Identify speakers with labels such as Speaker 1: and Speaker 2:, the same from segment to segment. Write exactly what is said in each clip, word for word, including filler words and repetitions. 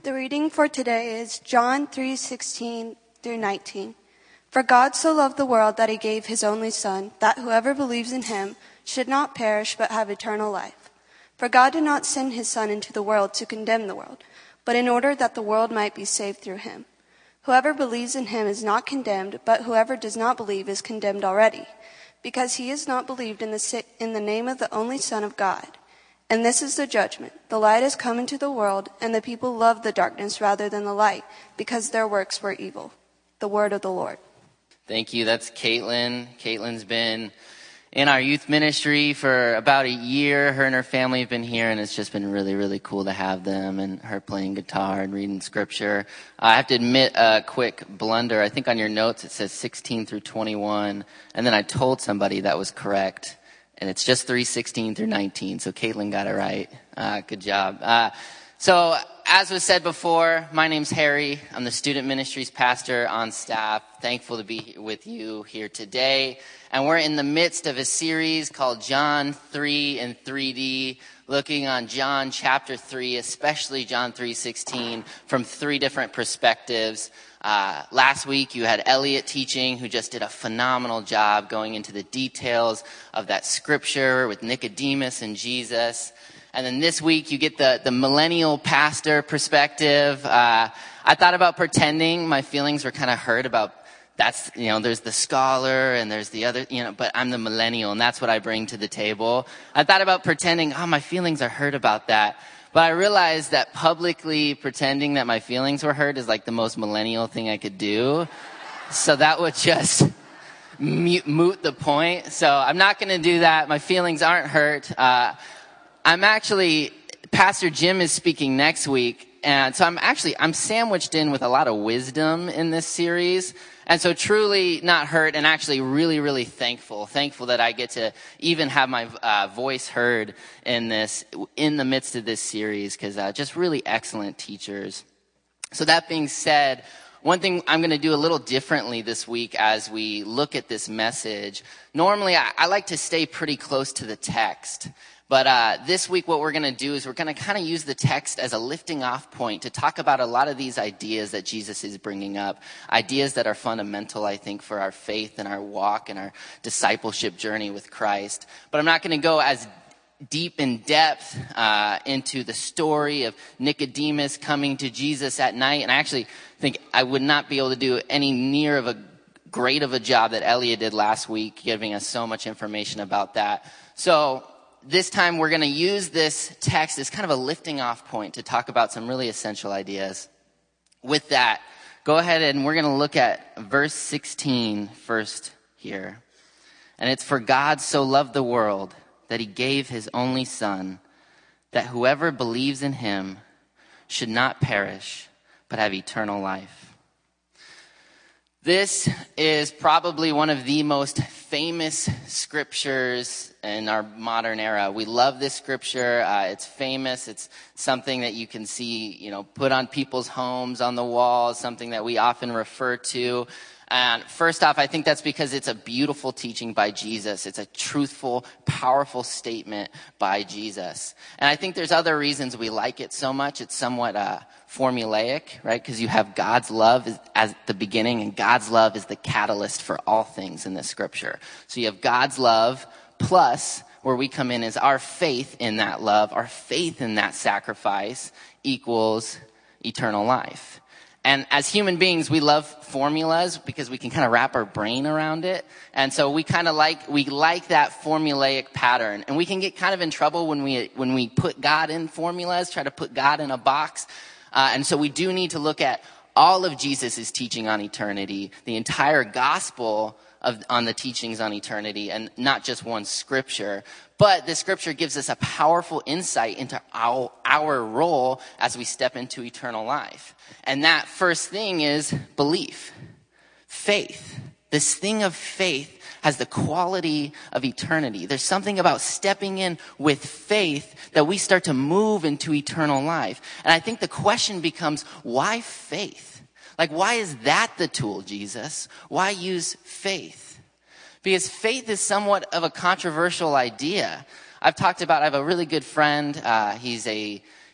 Speaker 1: The reading for today is John three sixteen through nineteen. For God so loved the world that he gave his only Son, that whoever believes in him should not perish but have eternal life. For God did not send his Son into the world to condemn the world, but in order that the world might be saved through him. Whoever believes in him is not condemned, but whoever does not believe is condemned already, because he has not believed in the, in the name of the only Son of God. And this is the judgment. The light has come into the world, and the people loved the darkness rather than the light, because their works were evil. The word of the Lord.
Speaker 2: Thank you. That's Caitlin. Caitlin's been in our youth ministry for about a year. Her and her family have been here, and it's just been really, really cool to have them and her playing guitar and reading scripture. I have to admit a quick blunder. I think on your notes it says sixteen through twenty-one, and then I told somebody that was correct. And it's just three sixteen through nineteen, so Caitlin got it right. Uh, good job. Uh, so, as was said before, my name's Harry. I'm the student ministries pastor on staff. Thankful to be with you here today. And we're in the midst of a series called John three in three D, looking on John chapter three, especially John three sixteen, from three different perspectives. Uh, last week you had Elliot teaching, who just did a phenomenal job going into the details of that scripture with Nicodemus and Jesus. And then this week you get the, the millennial pastor perspective. Uh, I thought about pretending my feelings were kind of hurt about that's, you know, there's the scholar and there's the other, you know, but I'm the millennial and that's what I bring to the table. I thought about pretending, oh, my feelings are hurt about that. But I realized that publicly pretending that my feelings were hurt is like the most millennial thing I could do. So that would just mute, moot the point. So I'm not going to do that. My feelings aren't hurt. Uh, I'm actually, Pastor Jim is speaking next week. And so I'm actually, I'm sandwiched in with a lot of wisdom in this series. And so truly not hurt and actually really, really thankful. Thankful that I get to even have my uh, voice heard in this, in the midst of this series, because uh, just really excellent teachers. So that being said, one thing I'm going to do a little differently this week as we look at this message. Normally, I, I like to stay pretty close to the text. But uh, this week what we're going to do is we're going to kind of use the text as a lifting off point to talk about a lot of these ideas that Jesus is bringing up, ideas that are fundamental, I think, for our faith and our walk and our discipleship journey with Christ. But I'm not going to go as deep in depth uh, into the story of Nicodemus coming to Jesus at night. And I actually think I would not be able to do any near of a great of a job that Elliot did last week, giving us so much information about that. So this time we're going to use this text as kind of a lifting off point to talk about some really essential ideas. With that, go ahead and we're going to look at verse sixteen first here. And it's, for God so loved the world that he gave his only Son, that whoever believes in him should not perish, but have eternal life. This is probably one of the most famous scriptures in our modern era. We love this scripture. Uh, it's famous. It's something that you can see, you know, put on people's homes, on the walls, something that we often refer to. And first off, I think that's because it's a beautiful teaching by Jesus. It's a truthful, powerful statement by Jesus. And I think there's other reasons we like it so much. It's somewhat uh, formulaic, right? Because you have God's love as, as the beginning, and God's love is the catalyst for all things in this scripture. So you have God's love, plus where we come in is our faith in that love, our faith in that sacrifice equals eternal life. And as human beings, we love formulas because we can kind of wrap our brain around it. And so we kind of like, we like that formulaic pattern. And we can get kind of in trouble when we, when we put God in formulas, try to put God in a box. Uh, and so we do need to look at all of Jesus' teaching on eternity, the entire gospel of, on the teachings on eternity, and not just one scripture. But the scripture gives us a powerful insight into our, our role as we step into eternal life. And that first thing is belief, faith. This thing of faith has the quality of eternity. There's something about stepping in with faith that we start to move into eternal life. And I think the question becomes, why faith? Like, why is that the tool, Jesus? Why use faith? Because faith is somewhat of a controversial idea. I've talked about, I have a really good friend. Uh, he's a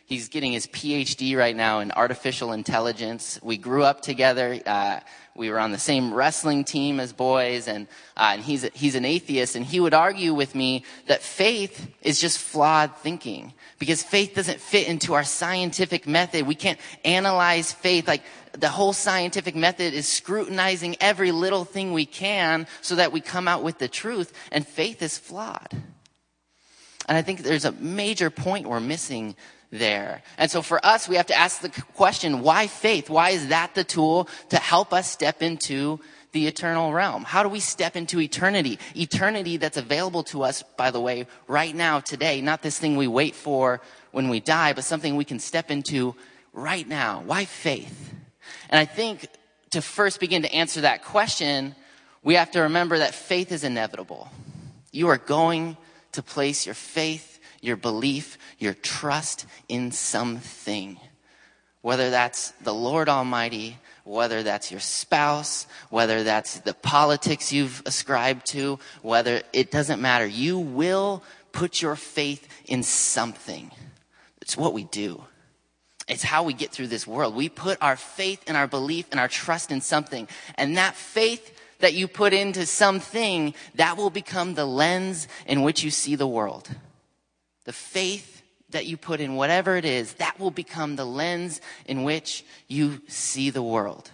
Speaker 2: He's getting his P H D right now in artificial intelligence. We grew up together. Uh, we were on the same wrestling team as boys, and, uh, and he's, he's an atheist, and he would argue with me that faith is just flawed thinking because faith doesn't fit into our scientific method. We can't analyze faith. Like, the whole scientific method is scrutinizing every little thing we can so that we come out with the truth, and faith is flawed. And I think there's a major point we're missing there. And so for us, we have to ask the question, why faith? Why is that the tool to help us step into the eternal realm? How do we step into eternity? Eternity that's available to us, by the way, right now, today. Not this thing we wait for when we die, but something we can step into right now. Why faith? And I think to first begin to answer that question, we have to remember that faith is inevitable. You are going to place your faith, your belief, your trust in something. Whether that's the Lord Almighty, whether that's your spouse, whether that's the politics you've ascribed to, whether it doesn't matter. You will put your faith in something. It's what we do. It's how we get through this world. We put our faith and our belief and our trust in something. And that faith that you put into something, that will become the lens in which you see the world. The faith that you put in whatever it is, that will become the lens in which you see the world.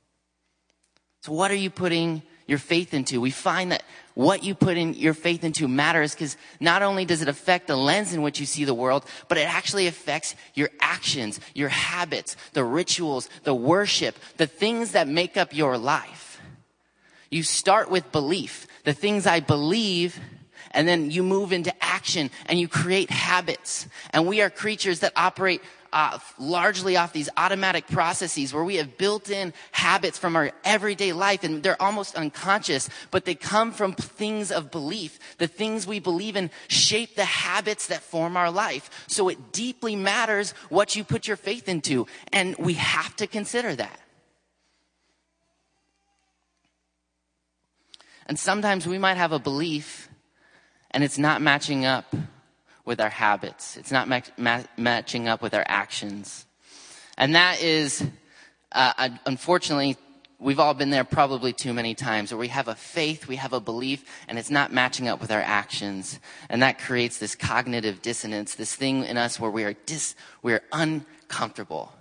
Speaker 2: So what are you putting your faith into? We find that what you put in your faith into matters because not only does it affect the lens in which you see the world, but it actually affects your actions, your habits, the rituals, the worship, the things that make up your life. You start with belief, the things I believe, and then you move into action and you create habits. And we are creatures that operate Uh, largely off these automatic processes where we have built in habits from our everyday life, and they're almost unconscious, but they come from things of belief. The things we believe in shape the habits that form our life. So it deeply matters what you put your faith into, and we have to consider that. And sometimes we might have a belief and it's not matching up with our habits. It's not ma- ma- matching up with our actions. And that is, uh, unfortunately, we've all been there probably too many times where we have a faith, we have a belief, and it's not matching up with our actions. And that creates this cognitive dissonance, this thing in us where we are dis- we're uncomfortable.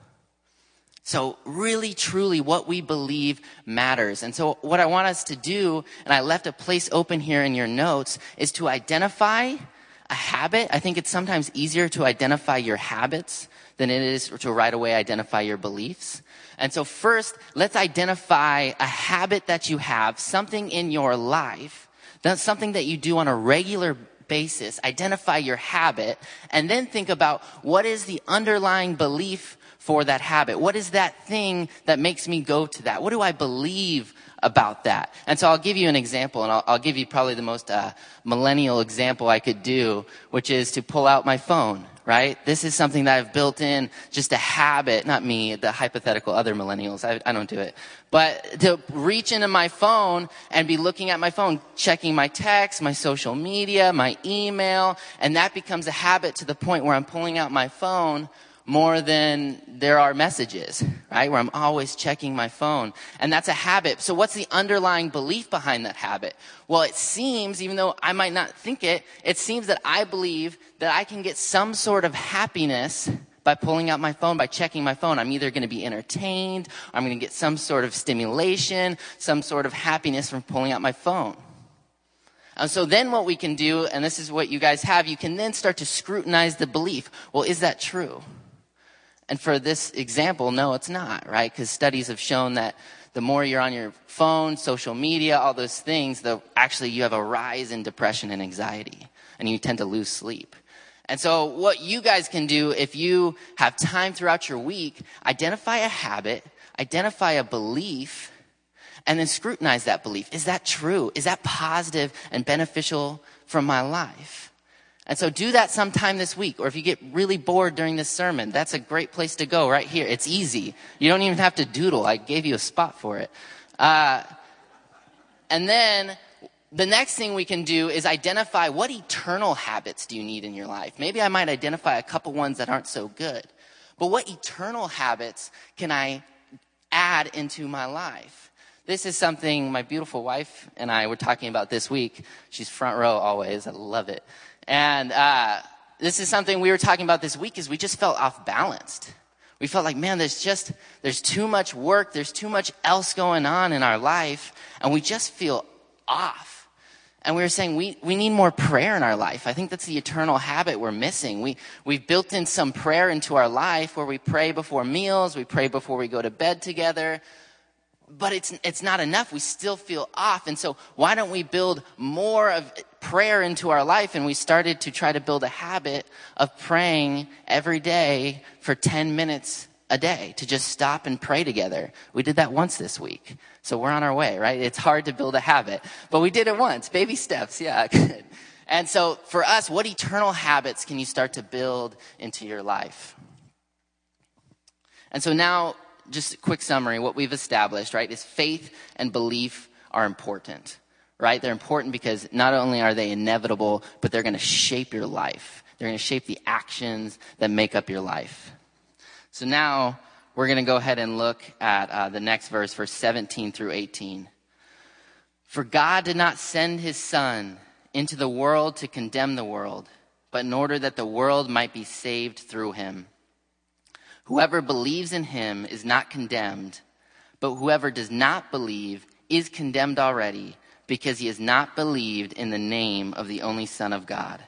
Speaker 2: So really, truly, what we believe matters. And so what I want us to do, and I left a place open here in your notes, is to identify a habit. I think it's sometimes easier to identify your habits than it is to right away identify your beliefs. And so first, let's identify a habit that you have, something in your life, that's something that you do on a regular basis. Identify your habit, and then think about what is the underlying belief for that habit. What is that thing that makes me go to that? What do I believe about that? And so I'll give you an example, and I'll, I'll give you probably the most uh, millennial example I could do, which is to pull out my phone, right? This is something that I've built in, just a habit, not me, the hypothetical other millennials. I, I don't do it. But to reach into my phone and be looking at my phone, checking my texts, my social media, my email, and that becomes a habit to the point where I'm pulling out my phone more than there are messages, right? Where I'm always checking my phone. And that's a habit. So what's the underlying belief behind that habit? Well, it seems, even though I might not think it, it seems that I believe that I can get some sort of happiness by pulling out my phone, by checking my phone. I'm either going to be entertained, or I'm going to get some sort of stimulation, some sort of happiness from pulling out my phone. And so then what we can do, and this is what you guys have, you can then start to scrutinize the belief. Well, is that true? And for this example, no, it's not, right? Because studies have shown that the more you're on your phone, social media, all those things, the actually you have a rise in depression and anxiety, and you tend to lose sleep. And so what you guys can do if you have time throughout your week, identify a habit, identify a belief, and then scrutinize that belief. Is that true? Is that positive and beneficial from my life? And so do that sometime this week. Or if you get really bored during this sermon, that's a great place to go right here. It's easy. You don't even have to doodle. I gave you a spot for it. Uh, and then the next thing we can do is identify what eternal habits do you need in your life. Maybe I might identify a couple ones that aren't so good. But what eternal habits can I add into my life? This is something my beautiful wife and I were talking about this week. She's front row always. I love it. And uh, this is something we were talking about this week is we just felt off balanced. We felt like, man, there's just, there's too much work. There's too much else going on in our life. And we just feel off. And we were saying we, we need more prayer in our life. I think that's the eternal habit we're missing. We, we've built in some prayer into our life where we pray before meals. We pray before we go to bed together. But it's, it's not enough. We still feel off. And so why don't we build more of prayer into our life? And we started to try to build a habit of praying every day for ten minutes a day, to just stop and pray together. We did that once this week. So we're on our way, right? It's hard to build a habit, but we did it once. Baby steps. Yeah, good. And so for us, what eternal habits can you start to build into your life? And so now, just a quick summary, what we've established, right, is faith and belief are important, right? They're important because not only are they inevitable, but they're going to shape your life. They're going to shape the actions that make up your life. So now we're going to go ahead and look at uh, the next verse, verse seventeen through eighteen. For God did not send his Son into the world to condemn the world, but in order that the world might be saved through him. Whoever believes in him is not condemned, but whoever does not believe is condemned already, because he has not believed in the name of the only Son of God.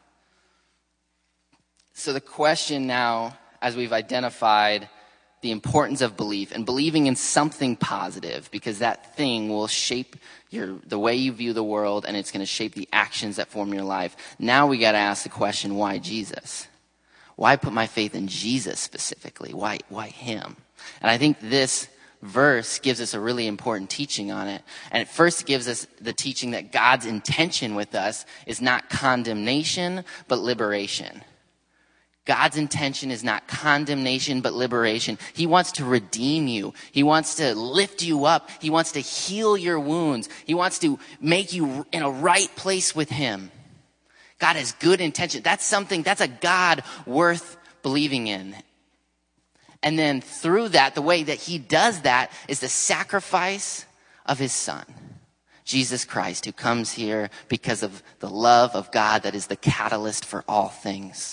Speaker 2: So the question now, as we've identified the importance of belief and believing in something positive, because that thing will shape your the way you view the world, and it's going to shape the actions that form your life. Now we got to ask the question, why Jesus? Why put my faith in Jesus specifically? Why, why him? And I think this verse gives us a really important teaching on it. And it first gives us the teaching that God's intention with us is not condemnation, but liberation. God's intention is not condemnation, but liberation. He wants to redeem you. He wants to lift you up. He wants to heal your wounds. He wants to make you in a right place with him. God has good intention. That's something, that's a God worth believing in. And then through that, the way that he does that is the sacrifice of his Son, Jesus Christ, who comes here because of the love of God that is the catalyst for all things.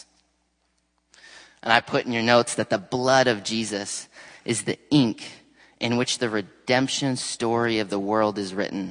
Speaker 2: And I put in your notes that the blood of Jesus is the ink in which the redemption story of the world is written.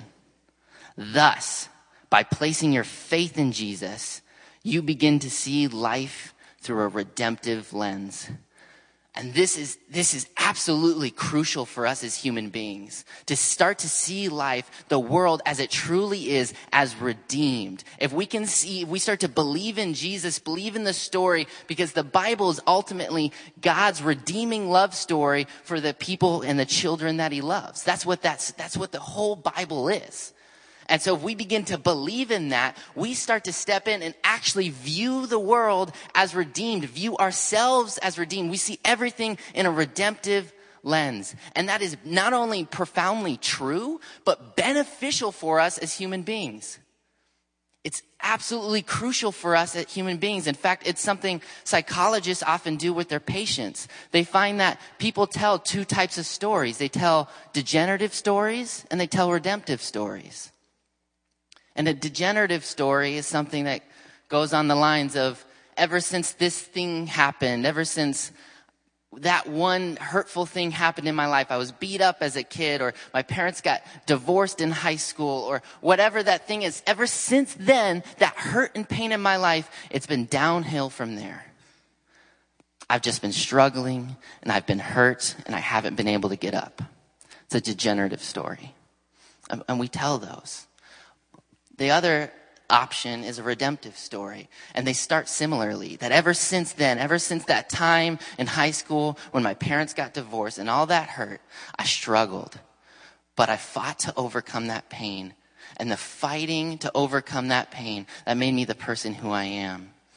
Speaker 2: Thus, by placing your faith in Jesus, you begin to see life through a redemptive lens. And this is, this is absolutely crucial for us as human beings, to start to see life, the world as it truly is, as redeemed. If we can see, if we start to believe in Jesus, believe in the story, because the Bible is ultimately God's redeeming love story for the people and the children that he loves. That's what that's, that's what the whole Bible is. And so if we begin to believe in that, we start to step in and actually view the world as redeemed, view ourselves as redeemed. We see everything in a redemptive lens. And that is not only profoundly true, but beneficial for us as human beings. It's absolutely crucial for us as human beings. In fact, it's something psychologists often do with their patients. They find that people tell two types of stories. They tell degenerative stories and they tell redemptive stories. And a degenerative story is something that goes on the lines of, ever since this thing happened, ever since that one hurtful thing happened in my life, I was beat up as a kid, or my parents got divorced in high school, or whatever that thing is, ever since then, that hurt and pain in my life, it's been downhill from there. I've just been struggling, and I've been hurt, and I haven't been able to get up. It's a degenerative story. And, and we tell those. The other option is a redemptive story. And they start similarly, that ever since then, ever since that time in high school when my parents got divorced and all that hurt, I struggled. But I fought to overcome that pain. And the fighting to overcome that pain, that made me the person who I am.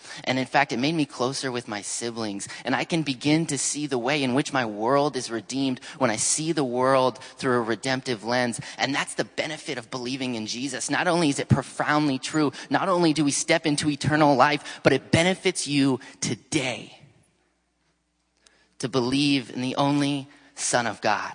Speaker 2: And in fact, it made me closer with my siblings. And I can begin to see the way in which my world is redeemed when I see the world through a redemptive lens. And that's the benefit of believing in Jesus. Not only is it profoundly true, not only do we step into eternal life, but it benefits you today to believe in the only Son of God.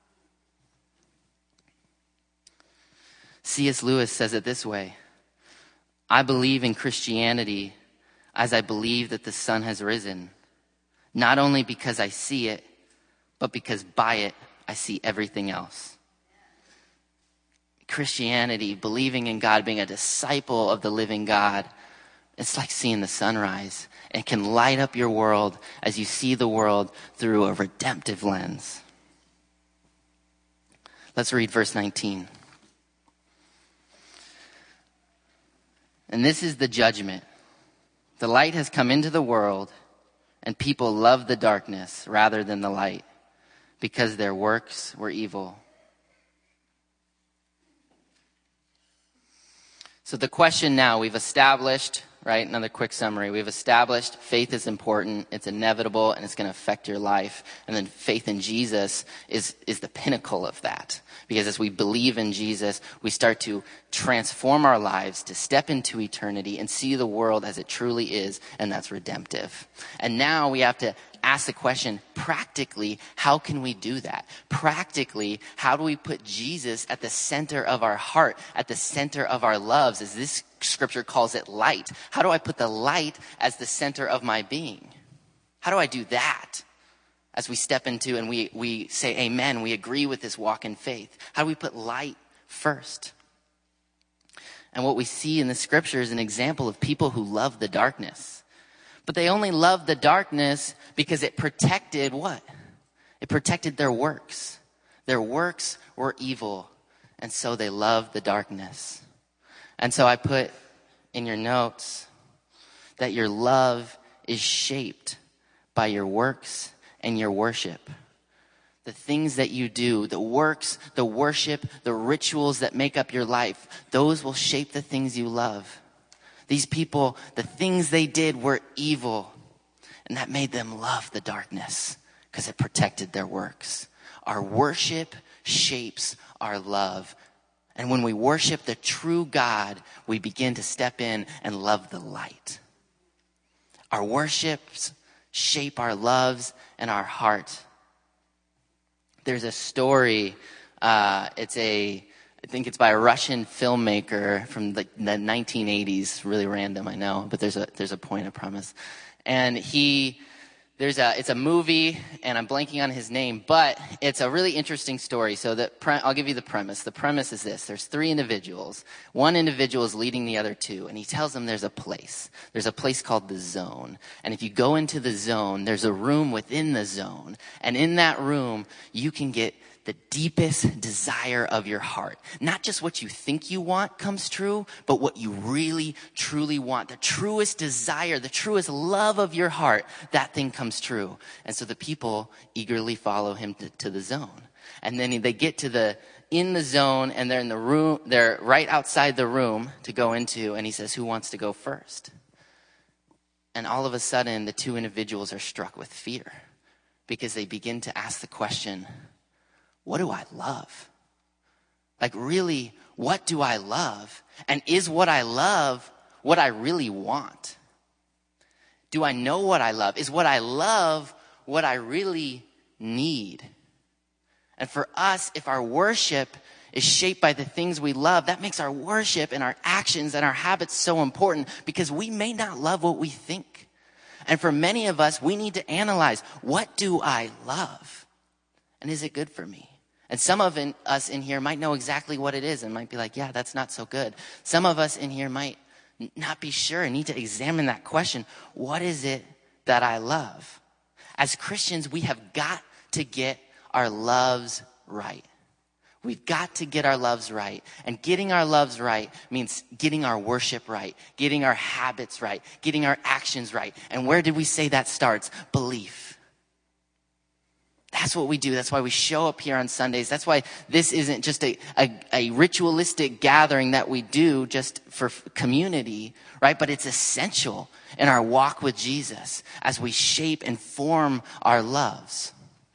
Speaker 2: C S Lewis says it this way: I believe in Christianity as I believe that the sun has risen, not only because I see it, but because by it I see everything else. Christianity, believing in God, being a disciple of the living God, it's like seeing the sunrise. It can light up your world as you see the world through a redemptive lens. Let's read verse nineteen. And this is the judgment. The light has come into the world, and people love the darkness rather than the light, because their works were evil. So the question now, we've established, right, another quick summary. We've established faith is important, it's inevitable, and it's going to affect your life. And then faith in Jesus is, is the pinnacle of that. Because as we believe in Jesus, we start to transform our lives to step into eternity and see the world as it truly is, and that's redemptive. And now we have to ask the question, practically, how can we do that? Practically, how do we put Jesus at the center of our heart, at the center of our loves, as this scripture calls it light? How do I put the light as the center of my being? How do I do that? As we step into and we, we say amen, we agree with this walk in faith. How do we put light first? And what we see in the scripture is an example of people who love the darkness. But they only loved the darkness because it protected what? It protected their works. Their works were evil, and so they loved the darkness. And so I put in your notes that your love is shaped by your works and your worship. The things that you do, the works, the worship, the rituals that make up your life, those will shape the things you love. These people, the things they did were evil, and that made them love the darkness because it protected their works. Our worship shapes our love. And when we worship the true God, we begin to step in and love the light. Our worships shape our loves and our heart. There's a story, uh, it's a, I think it's by a Russian filmmaker from the, the nineteen eighties, really random, I know, but there's a, there's a point, I promise. And he, there's a, it's a movie, and I'm blanking on his name, but it's a really interesting story. So the pre- I'll give you the premise. The premise is this. There's three individuals. One individual is leading the other two, and he tells them there's a place. There's a place called the zone. And if you go into the zone, there's a room within the zone. And in that room, you can get the deepest desire of your heart. Not just what you think you want comes true, but what you really, truly want. The truest desire, the truest love of your heart, that thing comes true. And so the people eagerly follow him to, to the zone. And then they get to the, in the zone, and they're in the room, they're right outside the room to go into, and he says, who wants to go first? And all of a sudden, the two individuals are struck with fear because they begin to ask the question, what do I love? Like, really, what do I love? And is what I love what I really want? Do I know what I love? Is what I love what I really need? And for us, if our worship is shaped by the things we love, that makes our worship and our actions and our habits so important, because we may not love what we think. And for many of us, we need to analyze, what do I love? And is it good for me? And some of in, us in here might know exactly what it is and might be like, yeah, that's not so good. Some of us in here might not be sure and need to examine that question. What is it that I love? As Christians, we have got to get our loves right. We've got to get our loves right. And getting our loves right means getting our worship right, getting our habits right, getting our actions right. And where did we say that starts? Belief. That's what we do. That's why we show up here on Sundays. That's why this isn't just a, a, a ritualistic gathering that we do just for community, right? But it's essential in our walk with Jesus as we shape and form our loves.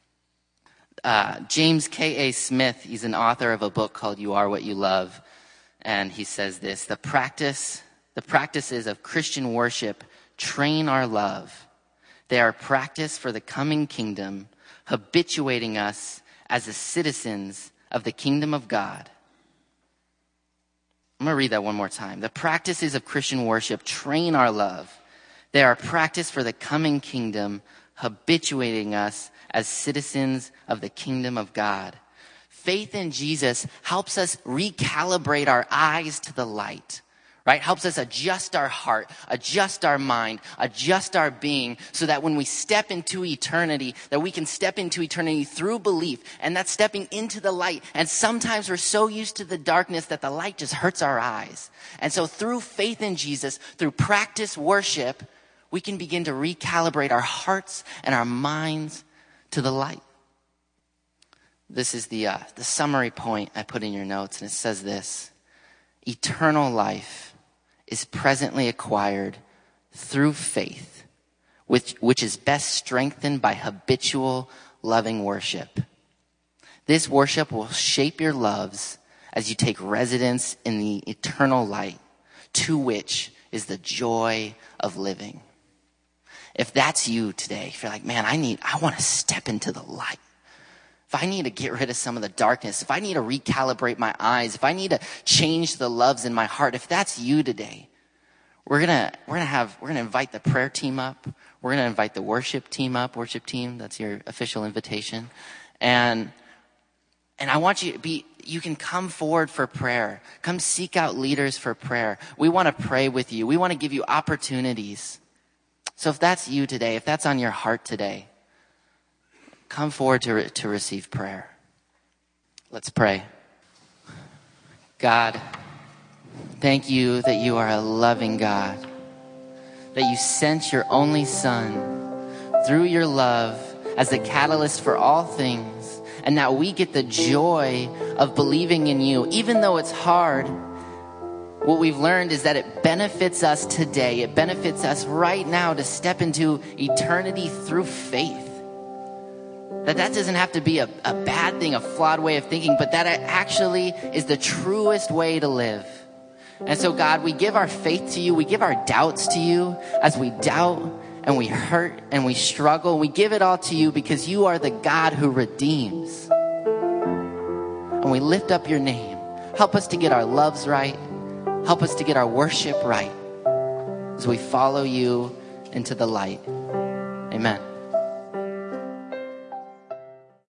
Speaker 2: Uh, James K A. Smith, he's an author of a book called You Are What You Love. And he says this, the practice, the practices of Christian worship train our love. They are practice for the coming kingdom, habituating us as the citizens of the kingdom of God. I'm going to read that one more time. The practices of Christian worship train our love. They are practice for the coming kingdom, habituating us as citizens of the kingdom of God. Faith in Jesus helps us recalibrate our eyes to the light, right? Helps us adjust our heart, adjust our mind, adjust our being so that when we step into eternity, that we can step into eternity through belief, and that's stepping into the light. And sometimes we're so used to the darkness that the light just hurts our eyes. And so through faith in Jesus, through practice worship, we can begin to recalibrate our hearts and our minds to the light. This is the uh, the summary point I put in your notes, and it says this: eternal life is presently acquired through faith, which, which is best strengthened by habitual loving worship. This worship will shape your loves as you take residence in the eternal light, to which is the joy of living. If that's you today, if you're like, man, I need, I want to step into the light. If I need to get rid of some of the darkness, if I need to recalibrate my eyes, if I need to change the loves in my heart, if that's you today, we're gonna we're gonna have we're gonna invite the prayer team up. We're gonna invite the worship team up. Worship team, that's your official invitation. And and I want you to be you can come forward for prayer. Come seek out leaders for prayer. We want to pray with you. We want to give you opportunities. So if that's you today, if that's on your heart today, come forward to, re- to receive prayer. Let's pray. God, thank you that you are a loving God, that you sent your only Son through your love as the catalyst for all things. And now we get the joy of believing in you. Even though it's hard, what we've learned is that it benefits us today. It benefits us right now to step into eternity through faith. That that doesn't have to be a, a bad thing, a flawed way of thinking, but that it actually is the truest way to live. And so, God, we give our faith to you. We give our doubts to you as we doubt and we hurt and we struggle. We give it all to you because you are the God who redeems. And we lift up your name. Help us to get our loves right. Help us to get our worship right as we follow you into the light. Amen.